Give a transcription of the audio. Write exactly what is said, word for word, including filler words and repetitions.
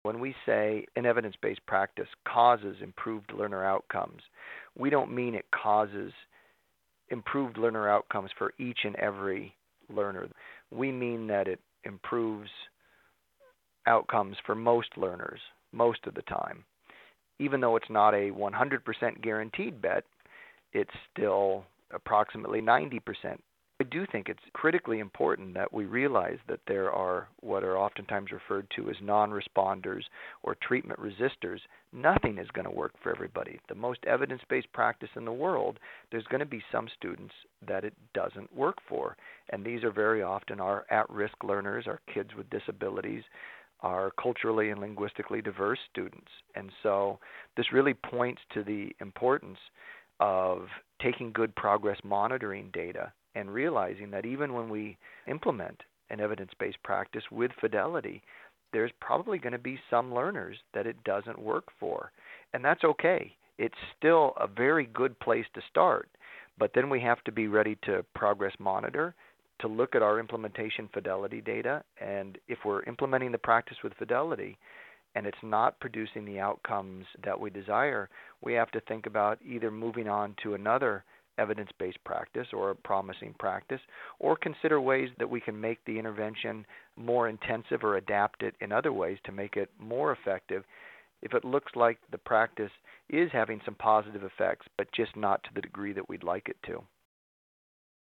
When we say an evidence-based practice causes improved learner outcomes, we don't mean it causes improved learner outcomes for each and every learner. We mean that it improves outcomes for most learners most of the time. Even though it's not a one hundred percent guaranteed bet, it's still approximately ninety percent. I do think it's critically important that we realize that there are what are oftentimes referred to as non-responders or treatment resistors. Nothing is going to work for everybody. The most evidence-based practice in the world, there's going to be some students that it doesn't work for. And these are very often our at-risk learners, our kids with disabilities, our culturally and linguistically diverse students. And so this really points to the importance of taking good progress monitoring data and realizing that even when we implement an evidence-based practice with fidelity, there's probably going to be some learners that it doesn't work for. And that's okay. It's still a very good place to start, but then we have to be ready to progress monitor, to look at our implementation fidelity data, and if we're implementing the practice with fidelity and it's not producing the outcomes that we desire, we have to think about either moving on to another evidence-based practice or a promising practice, or consider ways that we can make the intervention more intensive or adapt it in other ways to make it more effective if it looks like the practice is having some positive effects, but just not to the degree that we'd like it to.